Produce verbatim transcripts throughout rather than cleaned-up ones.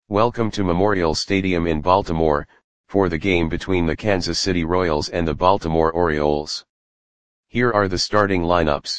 Welcome to Memorial Stadium in Baltimore, for the game between the Kansas City Royals and the Baltimore Orioles. Here are the starting lineups.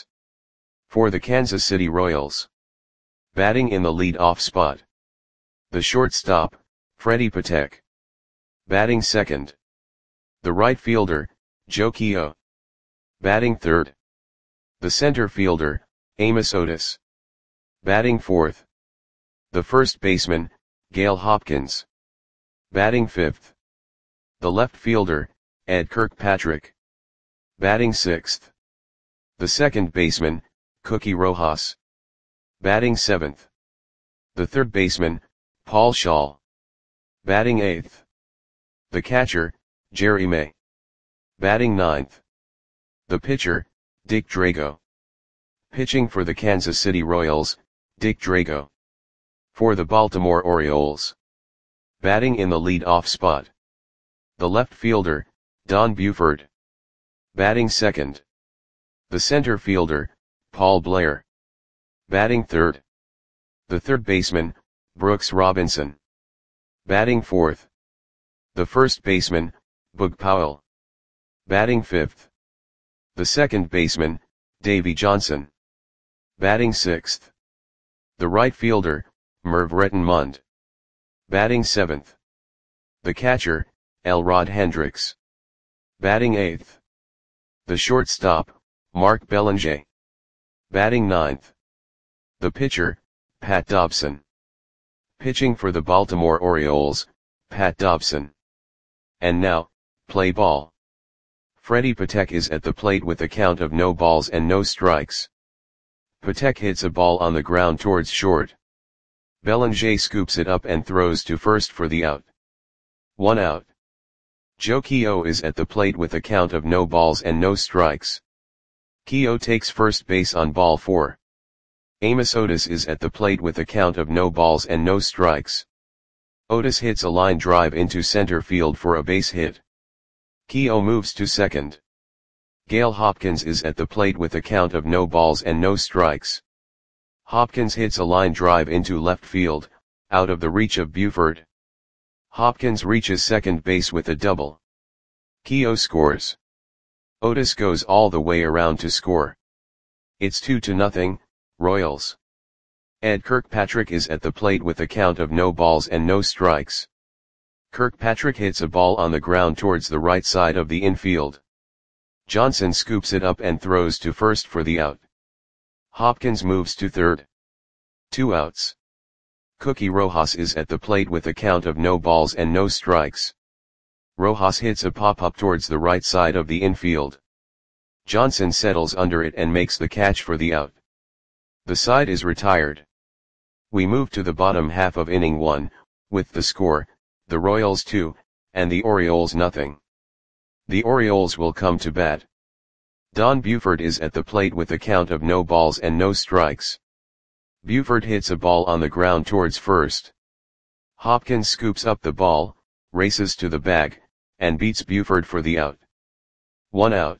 For the Kansas City Royals. Batting in the lead-off spot. The shortstop, Freddie Patek. Batting second. The right fielder, Joe Keough. Batting third. The center fielder, Amos Otis. Batting fourth. The first baseman, Gail Hopkins. Batting fifth. The left fielder, Ed Kirkpatrick. Batting sixth. The second baseman, Cookie Rojas. Batting seventh. The third baseman, Paul Schaal. Batting eighth. The catcher, Jerry May. Batting ninth. The pitcher, Dick Drago. Pitching for the Kansas City Royals, Dick Drago. For the Baltimore Orioles. Batting in the lead-off spot. The left fielder, Don Buford. Batting second. The center fielder, Paul Blair. Batting third. The third baseman, Brooks Robinson. Batting fourth. The first baseman, Boog Powell. Batting fifth. The second baseman, Davey Johnson. Batting sixth. The right fielder, Merv Rettenmund. Batting seventh. The catcher, Elrod Hendricks. Batting eighth. The shortstop, Mark Belanger. Batting ninth. The pitcher, Pat Dobson. Pitching for the Baltimore Orioles, Pat Dobson. And now, play ball. Freddie Patek is at the plate with a count of no balls and no strikes. Patek hits a ball on the ground towards short. Belanger scoops it up and throws to first for the out. One out. Joe Keough is at the plate with a count of no balls and no strikes. Keough takes first base on ball four. Amos Otis is at the plate with a count of no balls and no strikes. Otis hits a line drive into center field for a base hit. Keough moves to second. Gail Hopkins is at the plate with a count of no balls and no strikes. Hopkins hits a line drive into left field, out of the reach of Buford. Hopkins reaches second base with a double. Keough scores. Otis goes all the way around to score. It's two to nothing, Royals. Ed Kirkpatrick is at the plate with a count of no balls and no strikes. Kirkpatrick hits a ball on the ground towards the right side of the infield. Johnson scoops it up and throws to first for the out. Hopkins moves to third. Two outs. Cookie Rojas is at the plate with a count of no balls and no strikes. Rojas hits a pop-up towards the right side of the infield. Johnson settles under it and makes the catch for the out. The side is retired. We move to the bottom half of inning one, with the score, the Royals two, and the Orioles nothing. The Orioles will come to bat. Don Buford is at the plate with a count of no balls and no strikes. Buford hits a ball on the ground towards first. Hopkins scoops up the ball, races to the bag, and beats Buford for the out. One out.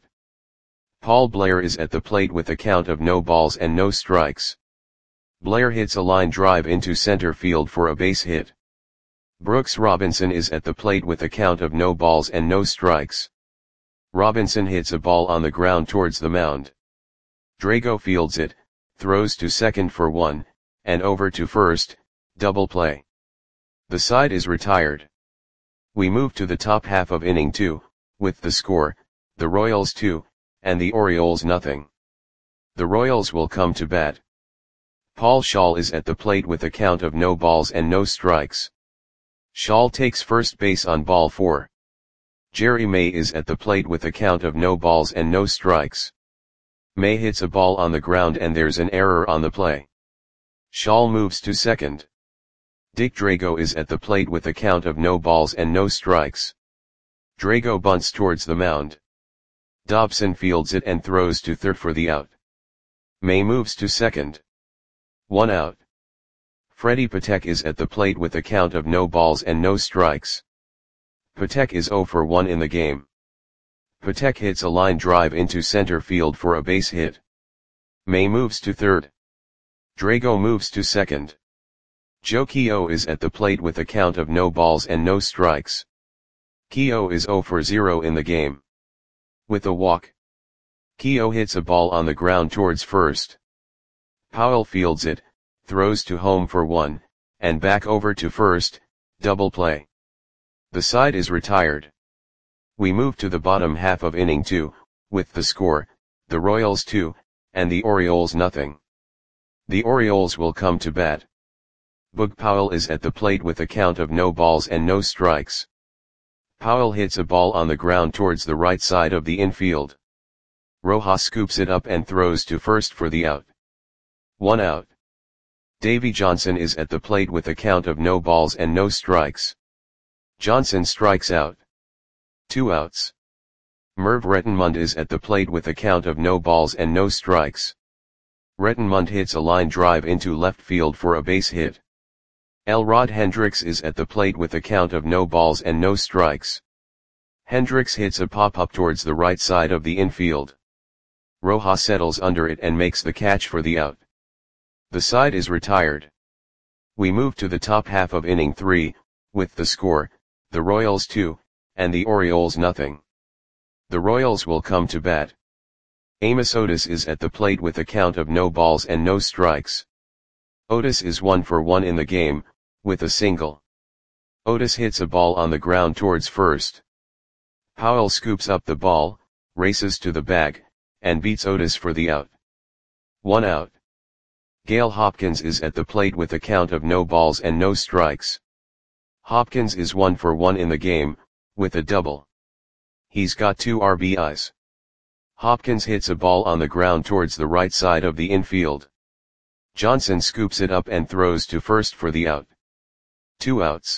Paul Blair is at the plate with a count of no balls and no strikes. Blair hits a line drive into center field for a base hit. Brooks Robinson is at the plate with a count of no balls and no strikes. Robinson hits a ball on the ground towards the mound. Drago fields it, throws to second for one, and over to first, double play. The side is retired. We move to the top half of inning two, with the score, the Royals two, and the Orioles nothing. The Royals will come to bat. Paul Schaal is at the plate with a count of no balls and no strikes. Schaal takes first base on ball four. Jerry May is at the plate with a count of no balls and no strikes. May hits a ball on the ground and there's an error on the play. Schaal moves to second. Dick Drago is at the plate with a count of no balls and no strikes. Drago bunts towards the mound. Dobson fields it and throws to third for the out. May moves to second. One out. Freddie Patek is at the plate with a count of no balls and no strikes. Patek is zero for one in the game. Patek hits a line drive into center field for a base hit. May moves to third. Drago moves to second. Joe Keogh is at the plate with a count of no balls and no strikes. Keogh is zero for zero in the game. With a walk, Keogh hits a ball on the ground towards first. Powell fields it, throws to home for one, and back over to first, double play. The side is retired. We move to the bottom half of inning two, with the score, the Royals two, and the Orioles nothing. The Orioles will come to bat. Boog Powell is at the plate with a count of no balls and no strikes. Powell hits a ball on the ground towards the right side of the infield. Rojas scoops it up and throws to first for the out. One out. Davy Johnson is at the plate with a count of no balls and no strikes. Johnson strikes out. Two outs. Merv Rettenmund is at the plate with a count of no balls and no strikes. Rettenmund hits a line drive into left field for a base hit. Elrod Hendricks is at the plate with a count of no balls and no strikes. Hendricks hits a pop-up towards the right side of the infield. Rojas settles under it and makes the catch for the out. The side is retired. We move to the top half of inning three, with the score, the Royals two, and the Orioles nothing. The Royals will come to bat. Amos Otis is at the plate with a count of no balls and no strikes. Otis is one for one in the game, with a single. Otis hits a ball on the ground towards first. Powell scoops up the ball, races to the bag, and beats Otis for the out. One out. Gale Hopkins is at the plate with a count of no balls and no strikes. Hopkins is one for one in the game, with a double. He's got two R B Is. Hopkins hits a ball on the ground towards the right side of the infield. Johnson scoops it up and throws to first for the out. Two outs.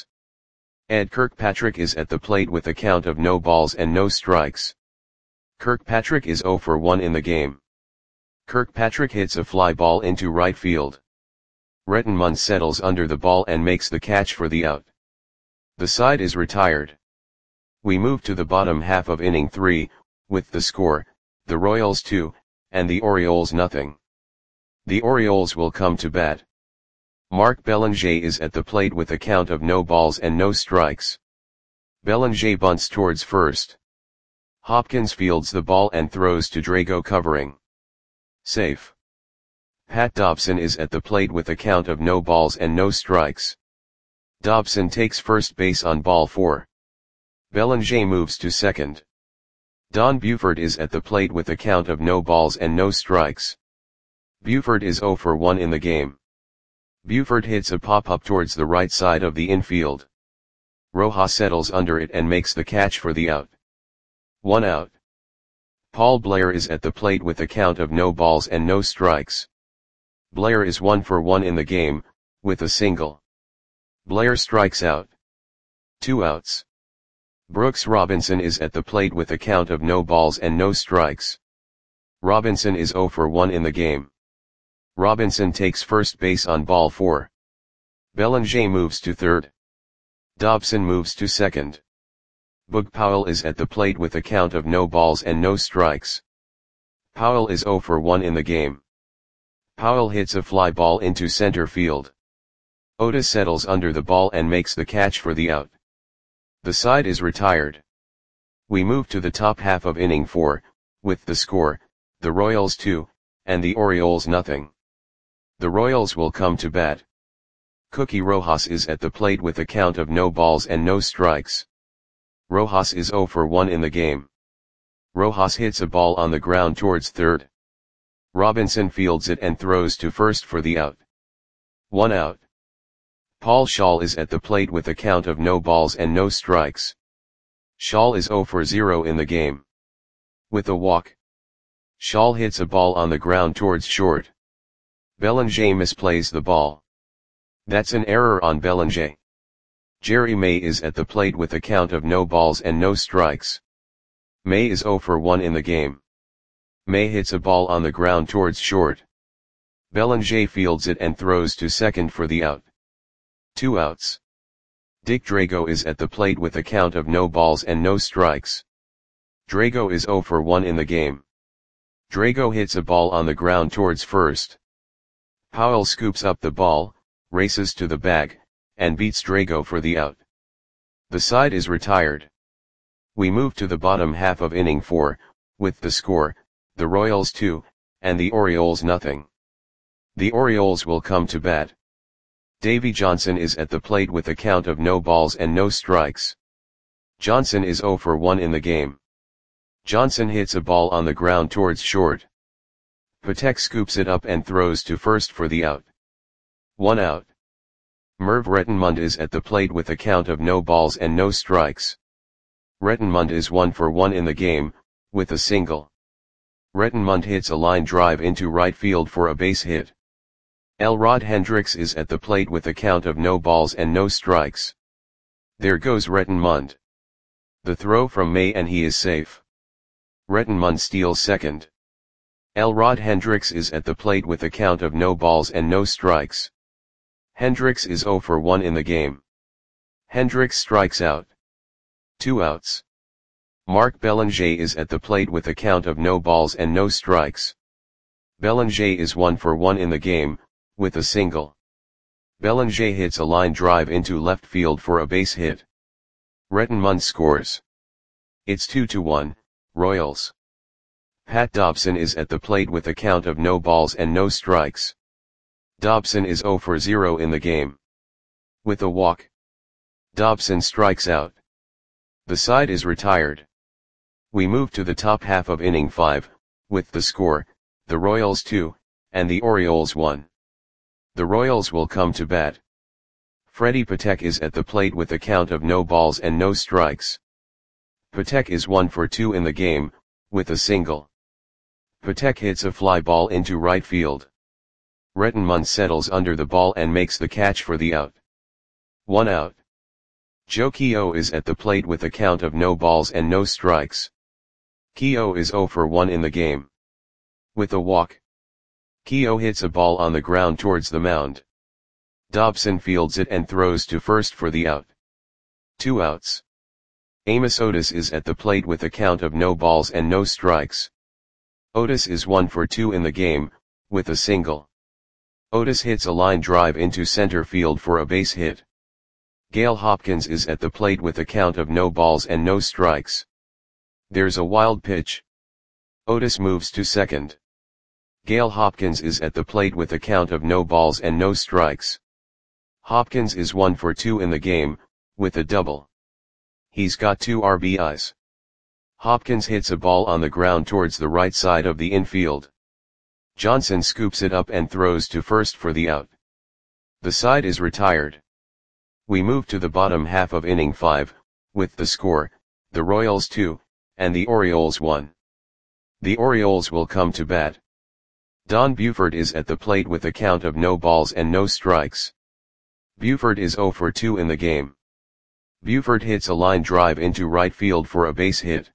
Ed Kirkpatrick is at the plate with a count of no balls and no strikes. Kirkpatrick is zero for one in the game. Kirkpatrick hits a fly ball into right field. Rettenmund settles under the ball and makes the catch for the out. The side is retired. We move to the bottom half of inning three, with the score, the Royals two, and the Orioles nothing. The Orioles will come to bat. Mark Belanger is at the plate with a count of no balls and no strikes. Belanger bunts towards first. Hopkins fields the ball and throws to Drago covering. Safe. Pat Dobson is at the plate with a count of no balls and no strikes. Dobson takes first base on ball four. Belanger moves to second. Don Buford is at the plate with a count of no balls and no strikes. Buford is zero for one in the game. Buford hits a pop-up towards the right side of the infield. Rojas settles under it and makes the catch for the out. One out. Paul Blair is at the plate with a count of no balls and no strikes. Blair is one for one in the game, with a single. Blair strikes out. Two outs. Brooks Robinson is at the plate with a count of no balls and no strikes. Robinson is zero for one in the game. Robinson takes first base on ball four. Belanger moves to third. Dobson moves to second. Boog Powell is at the plate with a count of no balls and no strikes. Powell is zero for one in the game. Powell hits a fly ball into center field. Otis settles under the ball and makes the catch for the out. The side is retired. We move to the top half of inning four, with the score, the Royals two, and the Orioles nothing. The Royals will come to bat. Cookie Rojas is at the plate with a count of no balls and no strikes. Rojas is zero for one in the game. Rojas hits a ball on the ground towards third. Robinson fields it and throws to first for the out. One out. Paul Shaw is at the plate with a count of no balls and no strikes. Shaw is zero for zero in the game. With a walk, Shaw hits a ball on the ground towards short. Belanger misplays the ball. That's an error on Belanger. Jerry May is at the plate with a count of no balls and no strikes. May is zero for one in the game. May hits a ball on the ground towards short. Belanger fields it and throws to second for the out. Two outs. Dick Drago is at the plate with a count of no balls and no strikes. Drago is zero for one in the game. Drago hits a ball on the ground towards first. Powell scoops up the ball, races to the bag, and beats Drago for the out. The side is retired. We move to the bottom half of inning four, with the score, the Royals two, and the Orioles nothing. The Orioles will come to bat. Davy Johnson is at the plate with a count of no balls and no strikes. Johnson is oh for one in the game. Johnson hits a ball on the ground towards short. Patek scoops it up and throws to first for the out. One out. Merv Rettenmund is at the plate with a count of no balls and no strikes. Rettenmund is one for one in the game, with a single. Rettenmund hits a line drive into right field for a base hit. Elrod Hendricks is at the plate with a count of no balls and no strikes. There goes Rettenmund. The throw from May and he is safe. Rettenmund steals second. Elrod Hendricks is at the plate with a count of no balls and no strikes. Hendricks is oh for one in the game. Hendricks strikes out. Two outs. Mark Belanger is at the plate with a count of no balls and no strikes. Belanger is one for one in the game, with a single. Belanger hits a line drive into left field for a base hit. Rettenmund scores. It's two to one, Royals. Pat Dobson is at the plate with a count of no balls and no strikes. Dobson is oh for zero in the game. With a walk, Dobson strikes out. The side is retired. We move to the top half of inning five, with the score, the Royals two, and the Orioles one. The Royals will come to bat. Freddie Patek is at the plate with a count of no balls and no strikes. Patek is one for two in the game, with a single. Patek hits a fly ball into right field. Rettenmund settles under the ball and makes the catch for the out. One out. Joe Keogh is at the plate with a count of no balls and no strikes. Keogh is oh for one in the game. With a walk, Keogh hits a ball on the ground towards the mound. Dobson fields it and throws to first for the out. Two outs. Amos Otis is at the plate with a count of no balls and no strikes. Otis is one for two in the game, with a single. Otis hits a line drive into center field for a base hit. Gale Hopkins is at the plate with a count of no balls and no strikes. There's a wild pitch. Otis moves to second. Gale Hopkins is at the plate with a count of no balls and no strikes. Hopkins is one for two in the game, with a double. He's got two R B Is. Hopkins hits a ball on the ground towards the right side of the infield. Johnson scoops it up and throws to first for the out. The side is retired. We move to the bottom half of inning five, with the score, the Royals two, and the Orioles one. The Orioles will come to bat. Don Buford is at the plate with a count of no balls and no strikes. Buford is oh for two in the game. Buford hits a line drive into right field for a base hit.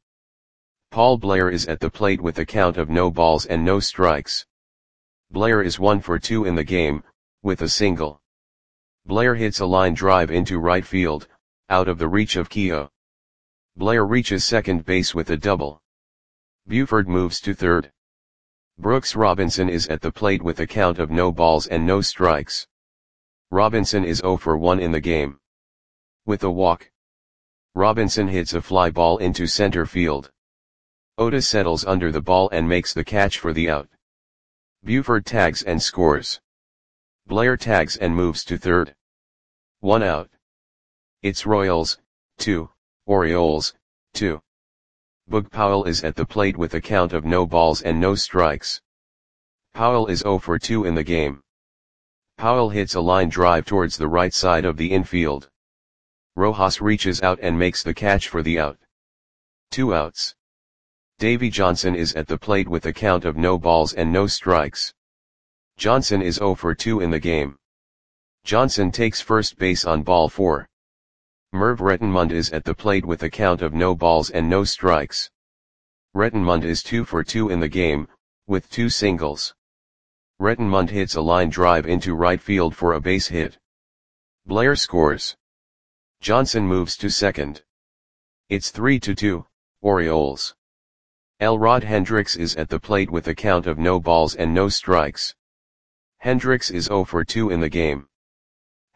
Paul Blair is at the plate with a count of no balls and no strikes. Blair is one for two in the game, with a single. Blair hits a line drive into right field, out of the reach of Keogh. Blair reaches second base with a double. Buford moves to third. Brooks Robinson is at the plate with a count of no balls and no strikes. Robinson is oh for one in the game. With a walk, Robinson hits a fly ball into center field. Otis settles under the ball and makes the catch for the out. Buford tags and scores. Blair tags and moves to third. One out. It's Royals, two, Orioles, two. Boog Powell is at the plate with a count of no balls and no strikes. Powell is oh for two in the game. Powell hits a line drive towards the right side of the infield. Rojas reaches out and makes the catch for the out. Two outs. Davy Johnson is at the plate with a count of no balls and no strikes. Johnson is oh for two in the game. Johnson takes first base on ball four. Merv Rettenmund is at the plate with a count of no balls and no strikes. Rettenmund is two for two in the game, with two singles. Rettenmund hits a line drive into right field for a base hit. Blair scores. Johnson moves to second. It's three to two, Orioles. Elrod Hendricks is at the plate with a count of no balls and no strikes. Hendricks is oh for two in the game.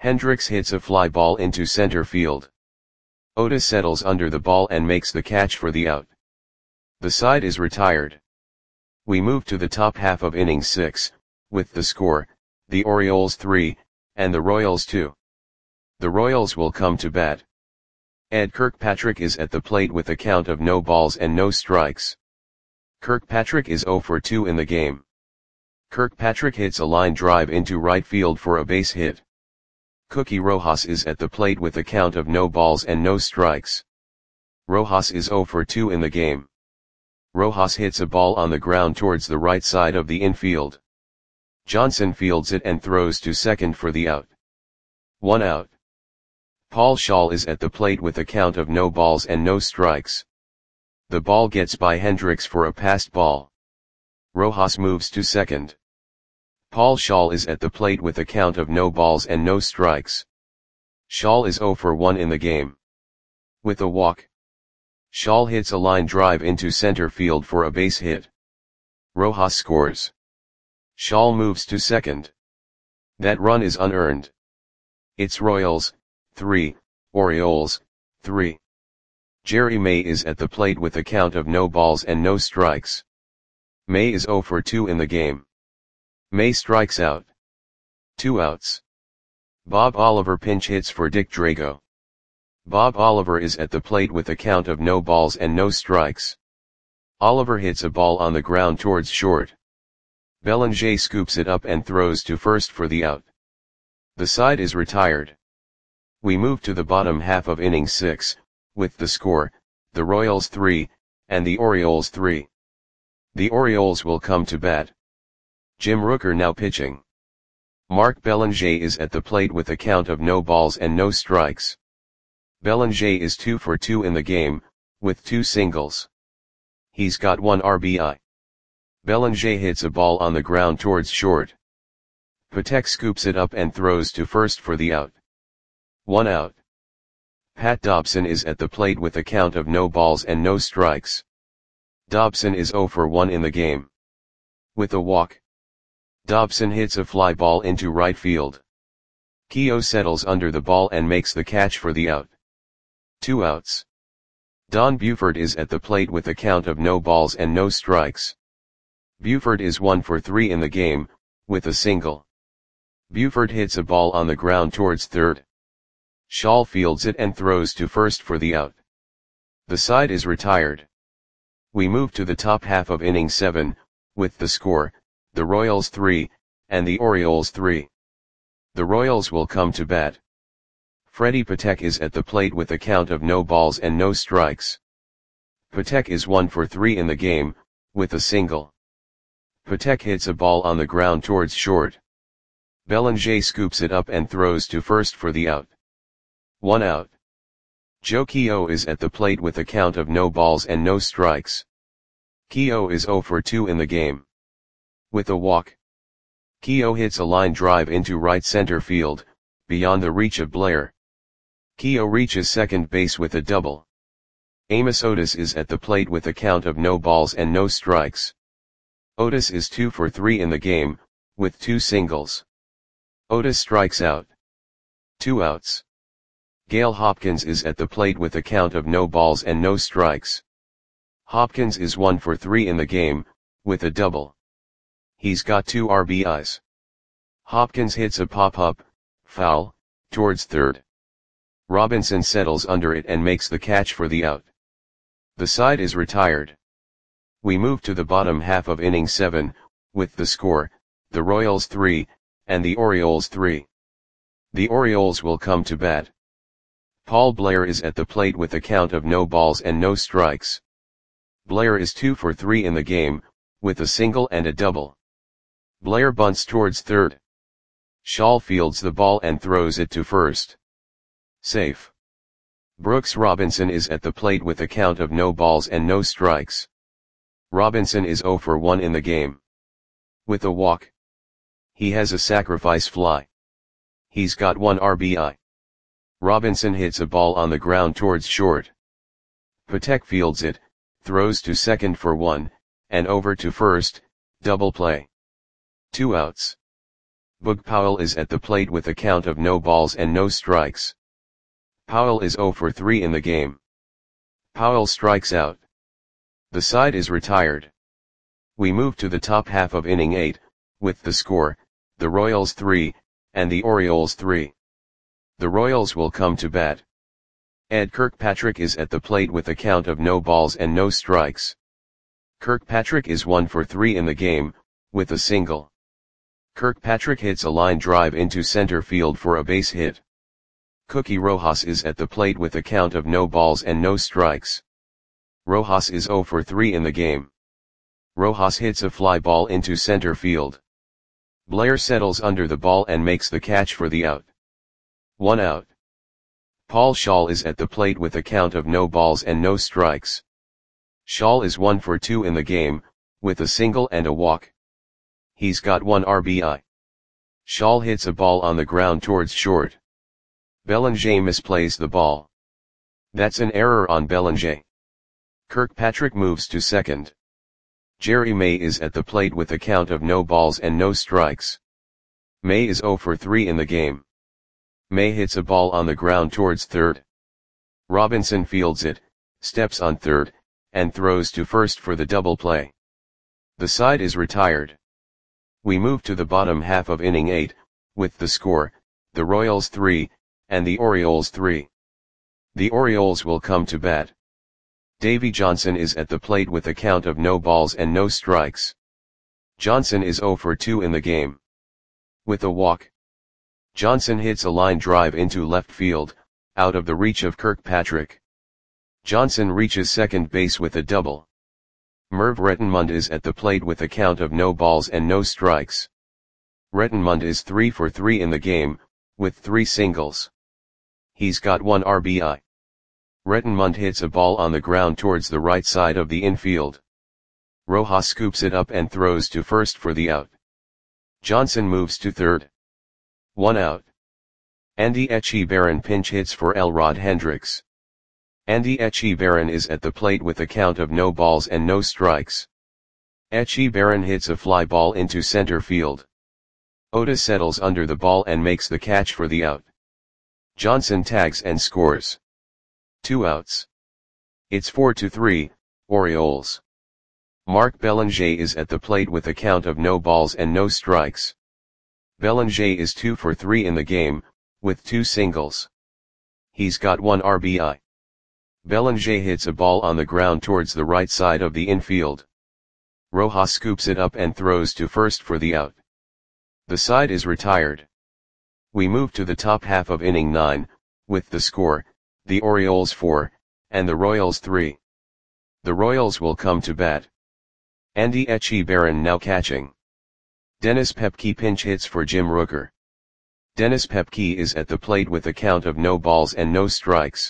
Hendricks hits a fly ball into center field. Otis settles under the ball and makes the catch for the out. The side is retired. We move to the top half of inning six, with the score, the Orioles three, and the Royals two. The Royals will come to bat. Ed Kirkpatrick is at the plate with a count of no balls and no strikes. Kirkpatrick is zero for two in the game. Kirkpatrick hits a line drive into right field for a base hit. Cookie Rojas is at the plate with a count of no balls and no strikes. Rojas is zero for two in the game. Rojas hits a ball on the ground towards the right side of the infield. Johnson fields it and throws to second for the out. One out. Paul Shaw is at the plate with a count of no balls and no strikes. The ball gets by Hendricks for a passed ball. Rojas moves to second. Paul Shaw is at the plate with a count of no balls and no strikes. Shaw is zero for one in the game. With a walk, Shaw hits a line drive into center field for a base hit. Rojas scores. Shaw moves to second. That run is unearned. It's Royals, three, Orioles, three. Jerry May is at the plate with a count of no balls and no strikes. May is zero for two in the game. May strikes out. Two outs. Bob Oliver pinch hits for Dick Drago. Bob Oliver is at the plate with a count of no balls and no strikes. Oliver hits a ball on the ground towards short. Bellinger scoops it up and throws to first for the out. The side is retired. We move to the bottom half of inning six, with the score, the Royals three, and the Orioles three. The Orioles will come to bat. Jim Rooker now pitching. Mark Bellinger is at the plate with a count of no balls and no strikes. Bellinger is two for two in the game, with two singles. He's got one R B I. Bellinger hits a ball on the ground towards short. Patek scoops it up and throws to first for the out. One out. Pat Dobson is at the plate with a count of no balls and no strikes. Dobson is zero for one in the game. With a walk, Dobson hits a fly ball into right field. Keogh settles under the ball and makes the catch for the out. Two outs. Don Buford is at the plate with a count of no balls and no strikes. Buford is one for three in the game, with a single. Buford hits a ball on the ground towards third. Shaw fields it and throws to first for the out. The side is retired. We move to the top half of inning seven, with the score, the Royals three, and the Orioles three. The Royals will come to bat. Freddie Patek is at the plate with a count of no balls and no strikes. Patek is one for three in the game, with a single. Patek hits a ball on the ground towards short. Bellinger scoops it up and throws to first for the out. One out. Joe Keogh is at the plate with a count of no balls and no strikes. Keogh is zero for two in the game. With a walk, Keogh hits a line drive into right center field, beyond the reach of Blair. Keogh reaches second base with a double. Amos Otis is at the plate with a count of no balls and no strikes. Otis is two for three in the game, with two singles. Otis strikes out. Two outs. Gale Hopkins is at the plate with a count of no balls and no strikes. Hopkins is one for three in the game, with a double. He's got two R B Is. Hopkins hits a pop-up, foul, towards third. Robinson settles under it and makes the catch for the out. The side is retired. We move to the bottom half of inning seven, with the score, the Royals three, and the Orioles three. The Orioles will come to bat. Paul Blair is at the plate with a count of no balls and no strikes. Blair is two for three in the game, with a single and a double. Blair bunts towards third. Shaw fields the ball and throws it to first. Safe. Brooks Robinson is at the plate with a count of no balls and no strikes. Robinson is zero for one in the game. With a walk, he has a sacrifice fly. He's got one R B I. Robinson hits a ball on the ground towards short. Patek fields it, throws to second for one, and over to first, double play. Two outs. Boog Powell is at the plate with a count of no balls and no strikes. Powell is zero for three in the game. Powell strikes out. The side is retired. We move to the top half of inning eight, with the score, the Royals three, and the Orioles three. The Royals will come to bat. Ed Kirkpatrick is at the plate with a count of no balls and no strikes. Kirkpatrick is one for three in the game, with a single. Kirkpatrick hits a line drive into center field for a base hit. Cookie Rojas is at the plate with a count of no balls and no strikes. Rojas is zero for three in the game. Rojas hits a fly ball into center field. Blair settles under the ball and makes the catch for the out. One out. Paul Schaal is at the plate with a count of no balls and no strikes. Schaal is one for two in the game, with a single and a walk. He's got one R B I. Schaal hits a ball on the ground towards short. Bellinger misplays the ball. That's an error on Bellinger. Kirkpatrick moves to second. Jerry May is at the plate with a count of no balls and no strikes. May is zero for three in the game. May hits a ball on the ground towards third. Robinson fields it, steps on third, and throws to first for the double play. The side is retired. We move to the bottom half of inning eight, with the score, the Royals three, and the Orioles three. The Orioles will come to bat. Davy Johnson is at the plate with a count of no balls and no strikes. Johnson is zero for two in the game. With a walk. Johnson hits a line drive into left field, out of the reach of Kirkpatrick. Johnson reaches second base with a double. Merv Rettenmund is at the plate with a count of no balls and no strikes. Rettenmund is three for three in the game, with three singles. He's got one R B I. Rettenmund hits a ball on the ground towards the right side of the infield. Rojas scoops it up and throws to first for the out. Johnson moves to third. One out. Andy Etchebarren pinch hits for Elrod Hendricks. Andy Etchebarren is at the plate with a count of no balls and no strikes. Etchebarren hits a fly ball into center field. Otis settles under the ball and makes the catch for the out. Johnson tags and scores. Two outs. It's four to three, Orioles. Mark Bellinger is at the plate with a count of no balls and no strikes. Bellinger is two for three in the game, with two singles. He's got one R B I. Bellinger hits a ball on the ground towards the right side of the infield. Rojas scoops it up and throws to first for the out. The side is retired. We move to the top half of inning nine, with the score, the Orioles four, and the Royals three. The Royals will come to bat. Andy Etchebarren now catching. Dennis Pepke pinch hits for Jim Rooker. Dennis Pepke is at the plate with a count of no balls and no strikes.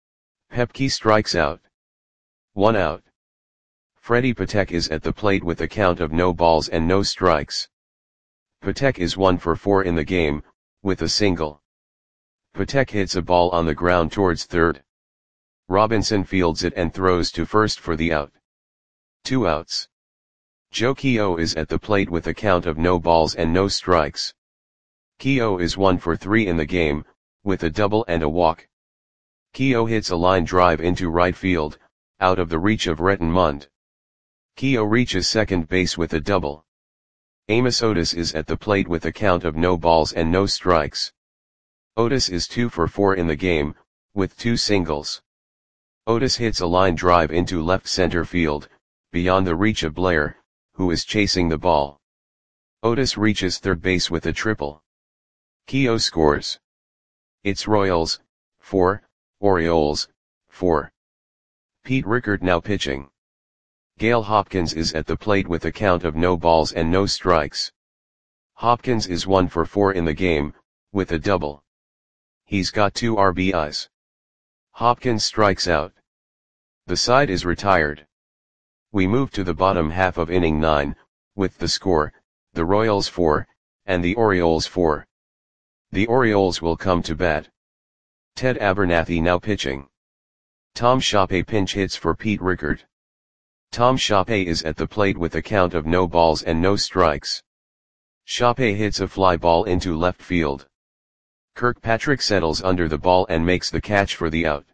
Pepke strikes out. One out. Freddie Patek is at the plate with a count of no balls and no strikes. Patek is one for four in the game, with a single. Patek hits a ball on the ground towards third. Robinson fields it and throws to first for the out. Two outs. Joe Keough is at the plate with a count of no balls and no strikes. Keough is one for three in the game, with a double and a walk. Keough hits a line drive into right field, out of the reach of Rettenmund. Keough reaches second base with a double. Amos Otis is at the plate with a count of no balls and no strikes. Otis is two for four in the game, with two singles. Otis hits a line drive into left center field, beyond the reach of Blair, who is chasing the ball. Otis reaches third base with a triple. Keough scores. It's Royals, four, Orioles, four. Pete Rickard now pitching. Gale Hopkins is at the plate with a count of no balls and no strikes. Hopkins is one for four in the game, with a double. He's got two R B Is. Hopkins strikes out. The side is retired. We move to the bottom half of inning nine, with the score, the Royals four, and the Orioles four. The Orioles will come to bat. Ted Abernathy now pitching. Tom Shoppe pinch hits for Pete Rickard. Tom Shoppe is at the plate with a count of no balls and no strikes. Shoppe hits a fly ball into left field. Kirkpatrick settles under the ball and makes the catch for the out.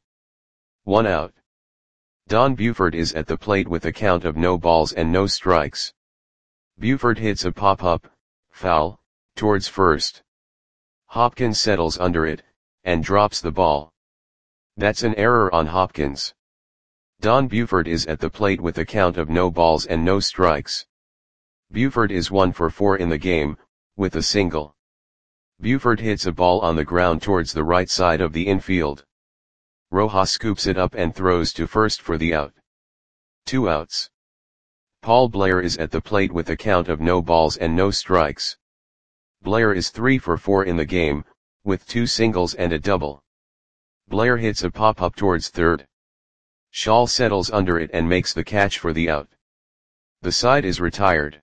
One out. Don Buford is at the plate with a count of no balls and no strikes. Buford hits a pop-up, foul, towards first. Hopkins settles under it, and drops the ball. That's an error on Hopkins. Don Buford is at the plate with a count of no balls and no strikes. Buford is one for four in the game, with a single. Buford hits a ball on the ground towards the right side of the infield. Rojas scoops it up and throws to first for the out. Two outs. Paul Blair is at the plate with a count of no balls and no strikes. Blair is three for four in the game, with two singles and a double. Blair hits a pop-up towards third. Shaw settles under it and makes the catch for the out. The side is retired.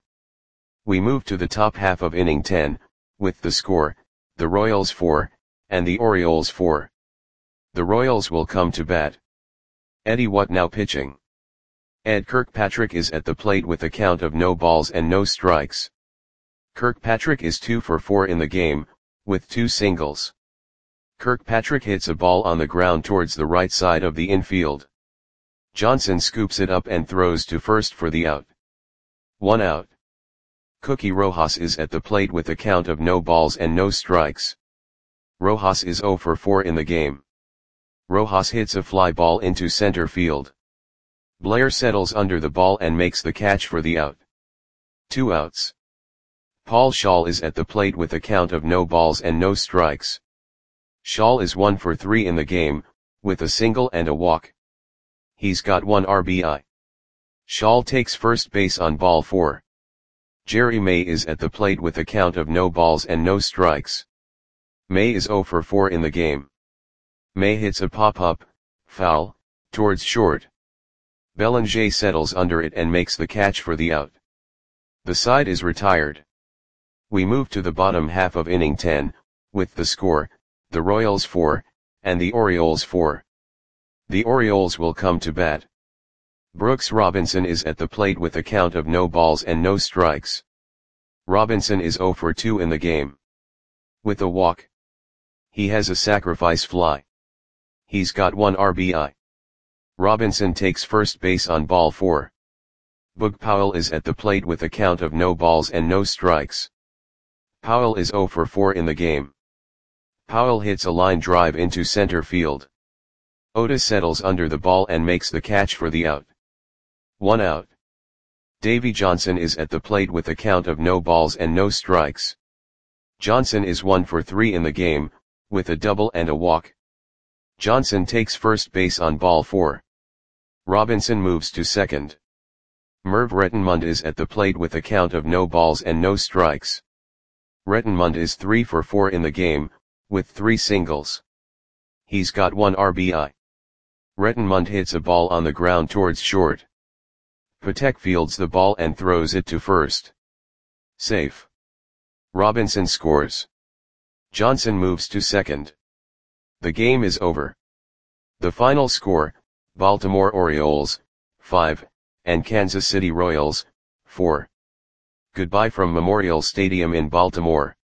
We move to the top half of inning ten, with the score, the Royals four, and the Orioles four. The Royals will come to bat. Eddie What now pitching. Ed Kirkpatrick is at the plate with a count of no balls and no strikes. Kirkpatrick is two for four in the game, with two singles. Kirkpatrick hits a ball on the ground towards the right side of the infield. Johnson scoops it up and throws to first for the out. One out. Cookie Rojas is at the plate with a count of no balls and no strikes. Rojas is zero for four in the game. Rojas hits a fly ball into center field. Blair settles under the ball and makes the catch for the out. Two outs. Paul Shaw is at the plate with a count of no balls and no strikes. Shaw is one for three in the game, with a single and a walk. He's got one R B I. Shaw takes first base on ball four. Jerry May is at the plate with a count of no balls and no strikes. May is zero for four in the game. May hits a pop-up, foul, towards short. Belanger settles under it and makes the catch for the out. The side is retired. We move to the bottom half of inning ten, with the score, the Royals four, and the Orioles four. The Orioles will come to bat. Brooks Robinson is at the plate with a count of no balls and no strikes. Robinson is zero for two in the game. With a walk. He has a sacrifice fly. He's got one R B I. Robinson takes first base on ball four. Boog Powell is at the plate with a count of no balls and no strikes. Powell is zero for four in the game. Powell hits a line drive into center field. Otis settles under the ball and makes the catch for the out. One out. Davy Johnson is at the plate with a count of no balls and no strikes. Johnson is one for three in the game, with a double and a walk. Johnson takes first base on ball four. Robinson moves to second. Merv Rettenmund is at the plate with a count of no balls and no strikes. Rettenmund is three for four in the game, with three singles. He's got one R B I. Rettenmund hits a ball on the ground towards short. Patek fields the ball and throws it to first. Safe. Robinson scores. Johnson moves to second. The game is over. The final score, Baltimore Orioles, five, and Kansas City Royals, four. Goodbye from Memorial Stadium in Baltimore.